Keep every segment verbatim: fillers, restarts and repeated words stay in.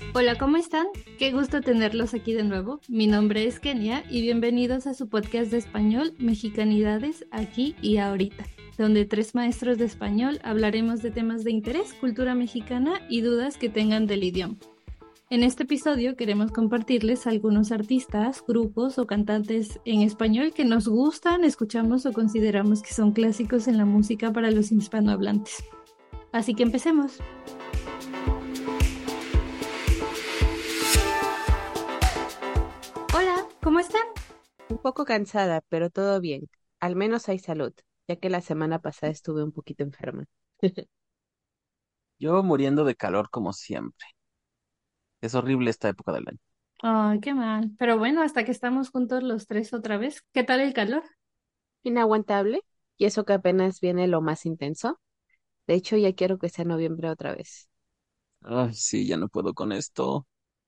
Hola, ¿cómo están? Qué gusto tenerlos aquí de nuevo. Mi nombre es Kenia y bienvenidos a su podcast de español Mexicanidades aquí y ahorita, donde tres maestros de español hablaremos de temas de interés, cultura mexicana y dudas que tengan del idioma. En este episodio queremos compartirles algunos artistas, grupos o cantantes en español que nos gustan, escuchamos o consideramos que son clásicos en la música para los hispanohablantes. Así que empecemos. Hola, ¿cómo están? Un poco cansada, pero todo bien. Al menos hay salud, ya que la semana pasada estuve un poquito enferma. Yo muriendo de calor como siempre. Es horrible esta época del año. Ay, qué mal. Pero bueno, hasta que estamos juntos los tres otra vez. ¿Qué tal el calor? Inaguantable, y eso que apenas viene lo más intenso. De hecho, ya quiero que sea noviembre otra vez. Ay, sí, ya no puedo con esto.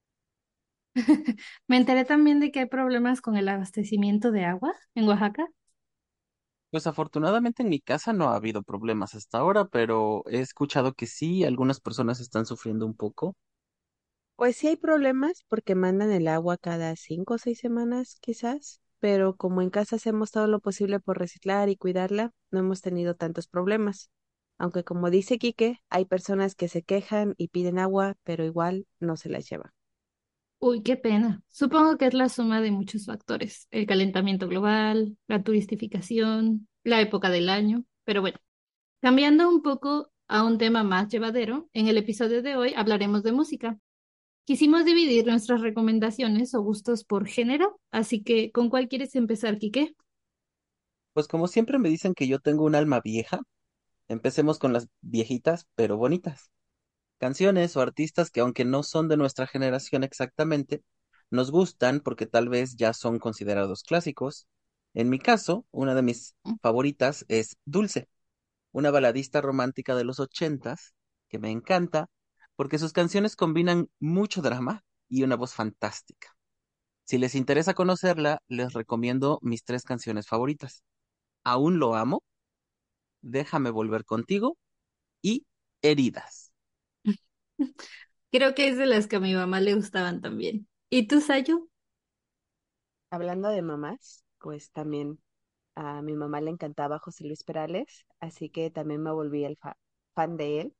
Me enteré también de que hay problemas con el abastecimiento de agua en Oaxaca. Pues afortunadamente en mi casa no ha habido problemas hasta ahora, pero he escuchado que sí, algunas personas están sufriendo un poco. Pues sí hay problemas porque mandan el agua cada cinco o seis semanas, quizás, pero como en casa hacemos todo lo posible por reciclar y cuidarla, no hemos tenido tantos problemas. Aunque como dice Quique, hay personas que se quejan y piden agua, pero igual no se las lleva. Uy, qué pena. Supongo que es la suma de muchos factores. El calentamiento global, la turistificación, la época del año. Pero bueno, cambiando un poco a un tema más llevadero, en el episodio de hoy hablaremos de música. Quisimos dividir nuestras recomendaciones o gustos por género, así que ¿con cuál quieres empezar, Quique? Pues como siempre me dicen que yo tengo un alma vieja, empecemos con las viejitas, pero bonitas. Canciones o artistas que aunque no son de nuestra generación exactamente, nos gustan porque tal vez ya son considerados clásicos. En mi caso, una de mis favoritas es Dulce, una baladista romántica de los ochentas que me encanta porque sus canciones combinan mucho drama y una voz fantástica. Si les interesa conocerla, les recomiendo mis tres canciones favoritas. Aún lo amo, Déjame volver contigo y Heridas. Creo que es de las que a mi mamá le gustaban también. ¿Y tú, Sayo? Hablando de mamás, pues también a mi mamá le encantaba José Luis Perales, así que también me volví el fa- fan de él.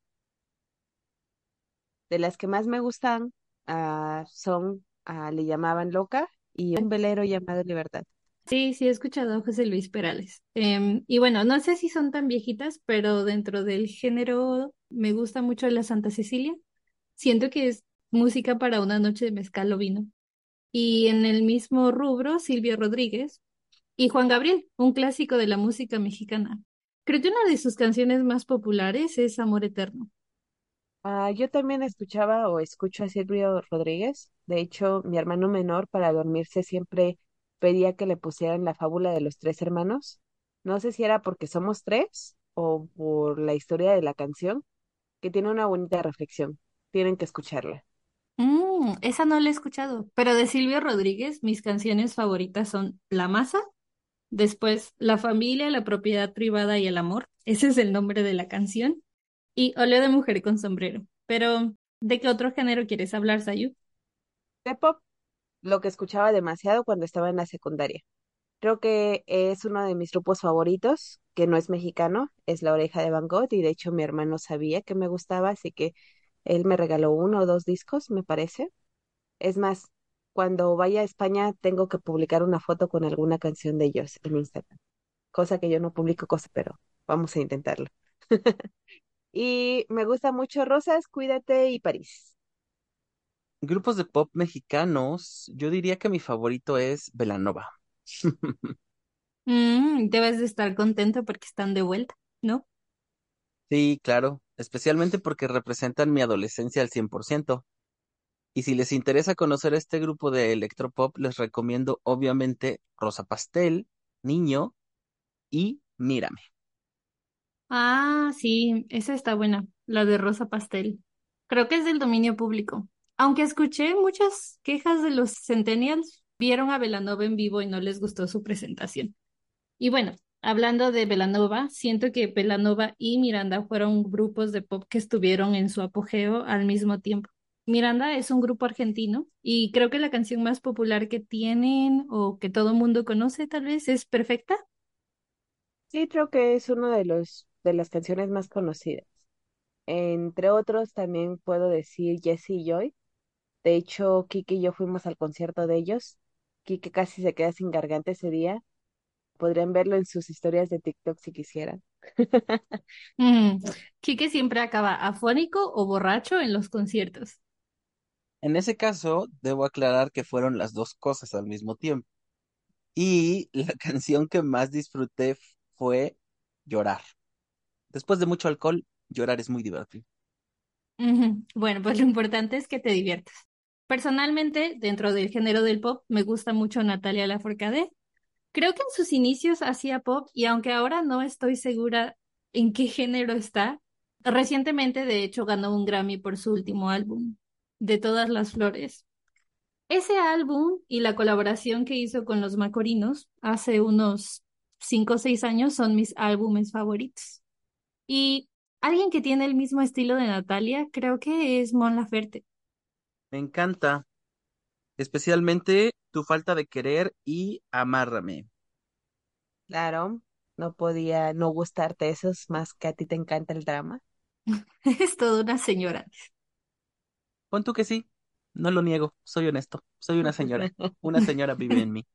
De las que más me gustan ah, son ah, Le llamaban Loca y Un velero llamado Libertad. Sí, sí, he escuchado a José Luis Perales. Em, y bueno, no sé si son tan viejitas, pero dentro del género me gusta mucho la Santa Cecilia. Siento que es música para una noche de mezcal o vino. Y en el mismo rubro, Silvio Rodríguez y Juan Gabriel, un clásico de la música mexicana. Creo que una de sus canciones más populares es Amor Eterno. Ah, yo también escuchaba o escucho a Silvio Rodríguez. De hecho, mi hermano menor para dormirse siempre pedía que le pusieran la fábula de los tres hermanos. No sé si era porque somos tres o por la historia de la canción, que tiene una bonita reflexión. Tienen que escucharla. Mm, esa no la he escuchado, pero de Silvio Rodríguez mis canciones favoritas son La Masa, después La Familia, la Propiedad Privada y el Amor, ese es el nombre de la canción, y Oleo de Mujer con Sombrero. Pero, ¿de qué otro género quieres hablar, Sayu? De pop, lo que escuchaba demasiado cuando estaba en la secundaria. Creo que es uno de mis grupos favoritos, que no es mexicano, es La Oreja de Van Gogh, y de hecho mi hermano sabía que me gustaba, así que él me regaló uno o dos discos, me parece. Es más, cuando vaya a España tengo que publicar una foto con alguna canción de ellos en Instagram, cosa que yo no publico cosas, pero vamos a intentarlo. Y me gusta mucho Rosas, Cuídate y París. Grupos de pop mexicanos, yo diría que mi favorito es Belanova. Mm, debes de estar contento porque están de vuelta, ¿no? Sí, claro, especialmente porque representan mi adolescencia al cien por ciento. Y si les interesa conocer este grupo de electropop, les recomiendo obviamente Rosa Pastel, Niño y Mírame. Ah, sí, esa está buena, la de Rosa Pastel. Creo que es del dominio público. Aunque escuché muchas quejas de los centennials, vieron a Belanova en vivo y no les gustó su presentación. Y bueno, hablando de Belanova, siento que Belanova y Miranda fueron grupos de pop que estuvieron en su apogeo al mismo tiempo. Miranda es un grupo argentino y creo que la canción más popular que tienen o que todo mundo conoce tal vez es Perfecta. Sí, creo que es uno de los de las canciones más conocidas. Entre otros, también puedo decir Jesse y Joy. De hecho, Kike y yo fuimos al concierto de ellos. Kike casi se queda sin garganta ese día. Podrían verlo en sus historias de TikTok si quisieran. Mm, Quique siempre acaba afónico o borracho en los conciertos. En ese caso, debo aclarar que fueron las dos cosas al mismo tiempo. Y la canción que más disfruté fue Llorar. Después de mucho alcohol, llorar es muy divertido. Ujú. Bueno, pues lo importante es que te diviertas. Personalmente, dentro del género del pop, me gusta mucho Natalia Lafourcade. Creo que en sus inicios hacía pop y aunque ahora no estoy segura en qué género está, recientemente de hecho ganó un Grammy por su último álbum, De Todas las Flores. Ese álbum y la colaboración que hizo con los Macorinos hace unos cinco o seis años son mis álbumes favoritos. Y alguien que tiene el mismo estilo de Natalia, creo que es Mon Laferte. Me encanta, especialmente tu falta de querer y amárrame. Claro, no podía no gustarte esos, más que a ti te encanta el drama. Es toda una señora. Pon tú que sí, no lo niego, soy honesto, soy una señora. Una señora vive en mí.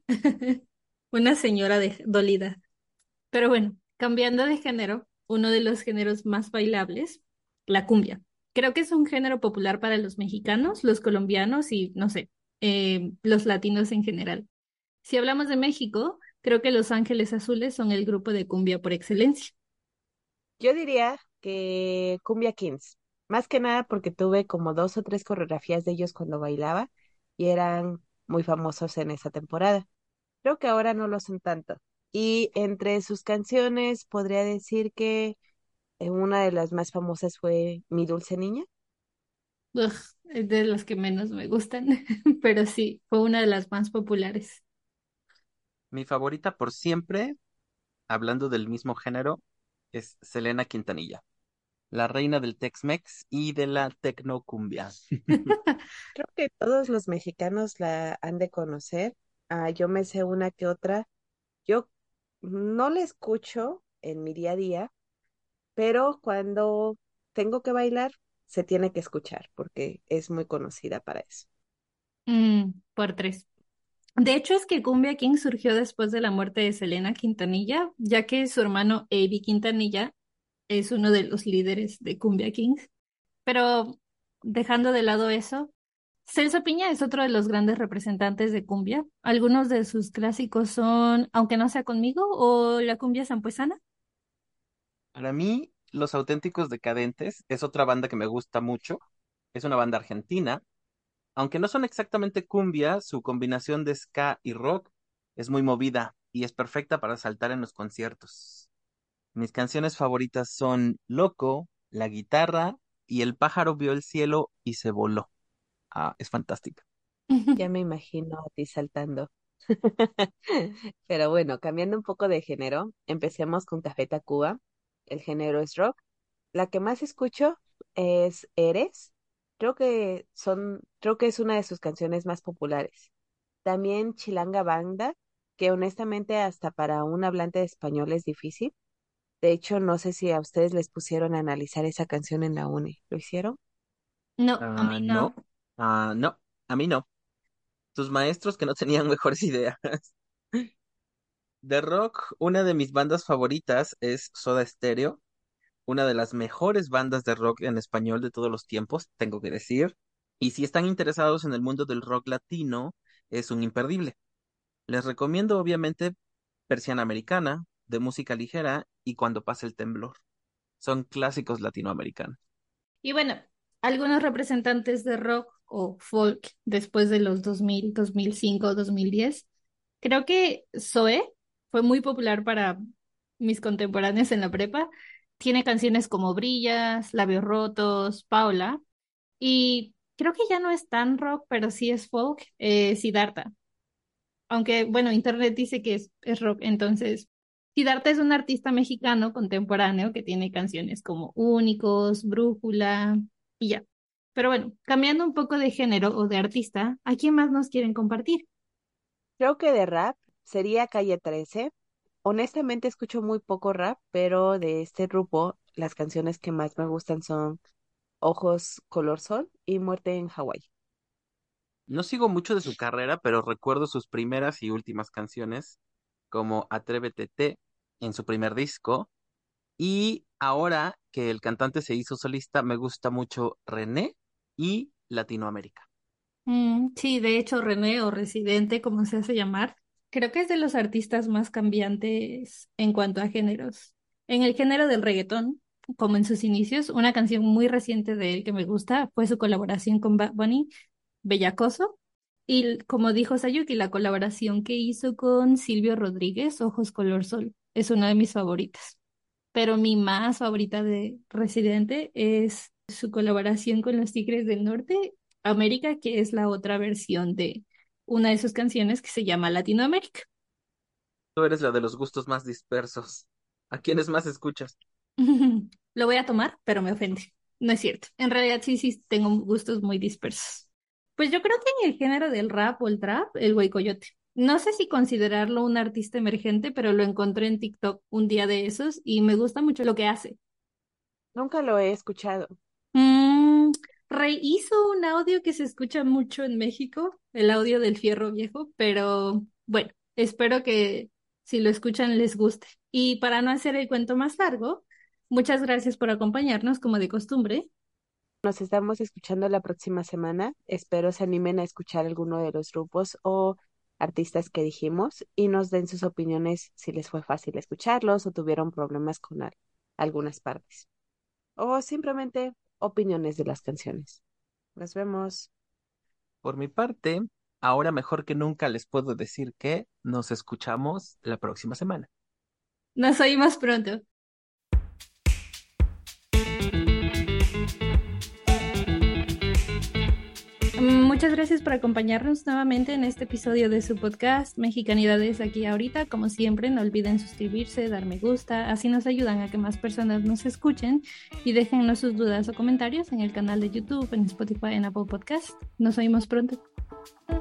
Una señora de- dolida. Pero bueno, cambiando de género, uno de los géneros más bailables, la cumbia. Creo que es un género popular para los mexicanos, los colombianos y, no sé, eh, los latinos en general. Si hablamos de México, creo que Los Ángeles Azules son el grupo de cumbia por excelencia. Yo diría que Cumbia Kings, más que nada porque tuve como dos o tres coreografías de ellos cuando bailaba y eran muy famosos en esa temporada. Creo que ahora no lo son tanto. Y entre sus canciones podría decir que eh, una de las más famosas fue Mi Dulce Niña. Ugh, es de las que menos me gustan, pero sí, fue una de las más populares. Mi favorita por siempre, hablando del mismo género, es Selena Quintanilla, la reina del Tex-Mex y de la tecnocumbia. Creo que todos los mexicanos la han de conocer. Ah, yo me sé una que otra. Yo no la escucho en mi día a día, pero cuando tengo que bailar, se tiene que escuchar porque es muy conocida para eso. Mm, por tres. De hecho, es que Cumbia King surgió después de la muerte de Selena Quintanilla, ya que su hermano Avi Quintanilla es uno de los líderes de Cumbia Kings. Pero dejando de lado eso, Celso Piña es otro de los grandes representantes de cumbia. Algunos de sus clásicos son Aunque no sea conmigo o La cumbia sampuesana. Para mí, Los Auténticos Decadentes es otra banda que me gusta mucho. Es una banda argentina. Aunque no son exactamente cumbia, su combinación de ska y rock es muy movida y es perfecta para saltar en los conciertos. Mis canciones favoritas son Loco, La guitarra y El pájaro vio el cielo y se voló. Ah, es fantástica. Ya me imagino a ti saltando. Pero bueno, cambiando un poco de género, empecemos con Café Tacuba. El género es rock. La que más escucho es Eres. Creo que son, creo que es una de sus canciones más populares. También Chilanga Banda, que honestamente hasta para un hablante de español es difícil. De hecho, no sé si a ustedes les pusieron a analizar esa canción en la uni. ¿Lo hicieron? No, a mí Ah, no. no. Ah, no. A mí no. Tus maestros que no tenían mejores ideas. De rock, una de mis bandas favoritas es Soda Stereo, una de las mejores bandas de rock en español de todos los tiempos, tengo que decir. Y si están interesados en el mundo del rock latino, es un imperdible. Les recomiendo obviamente Persiana Americana, de música ligera y Cuando pasa el temblor. Son clásicos latinoamericanos. Y bueno, algunos representantes de rock o folk después de los dos mil, dos mil cinco, dos mil diez. Creo que Zoe fue muy popular para mis contemporáneos en la prepa. Tiene canciones como Brillas, Labios Rotos, Paula. Y creo que ya no es tan rock, pero sí es folk, eh, Siddhartha. Aunque, bueno, Internet dice que es, es rock, entonces Siddhartha es un artista mexicano contemporáneo que tiene canciones como Únicos, Brújula y ya. Pero bueno, cambiando un poco de género o de artista, ¿a quién más nos quieren compartir? Creo que de rap sería Calle trece. Honestamente escucho muy poco rap, pero de este grupo las canciones que más me gustan son Ojos Color Sol y Muerte en Hawái. No sigo mucho de su carrera, pero recuerdo sus primeras y últimas canciones, como Atrévete T en su primer disco. Y ahora que el cantante se hizo solista, me gusta mucho René y Latinoamérica. Mm, sí, de hecho, René o Residente, como se hace llamar, creo que es de los artistas más cambiantes en cuanto a géneros. En el género del reggaetón, como en sus inicios, una canción muy reciente de él que me gusta fue su colaboración con Bad Bunny, Bellacoso. Y l- como dijo Sayuki, la colaboración que hizo con Silvio Rodríguez, Ojos Color Sol, es una de mis favoritas. Pero mi más favorita de Residente es su colaboración con los Tigres del Norte, América, que es la otra versión de una de sus canciones que se llama Latinoamérica. Tú eres la de los gustos más dispersos. ¿A quiénes más escuchas? Lo voy a tomar, pero me ofende. No es cierto. En realidad sí, sí, tengo gustos muy dispersos. Pues yo creo que en el género del rap o el trap, el Güey Coyote. No sé si considerarlo un artista emergente, pero lo encontré en TikTok un día de esos y me gusta mucho lo que hace. Nunca lo he escuchado. Mm, Rey hizo un audio que se escucha mucho en México, el audio del fierro viejo, pero bueno, espero que si lo escuchan les guste. Y para no hacer el cuento más largo, muchas gracias por acompañarnos como de costumbre. Nos estamos escuchando la próxima semana. Espero se animen a escuchar alguno de los grupos o artistas que dijimos y nos den sus opiniones si les fue fácil escucharlos o tuvieron problemas con al- algunas partes. O simplemente opiniones de las canciones. Nos vemos. Por mi parte, ahora mejor que nunca les puedo decir que nos escuchamos la próxima semana. Nos oímos pronto. Mm, Muchas gracias por acompañarnos nuevamente en este episodio de su podcast Mexicanidades aquí ahorita. Como siempre, no olviden suscribirse, dar me gusta, así nos ayudan a que más personas nos escuchen y déjennos sus dudas o comentarios en el canal de YouTube, en Spotify, en Apple Podcast. Nos oímos pronto.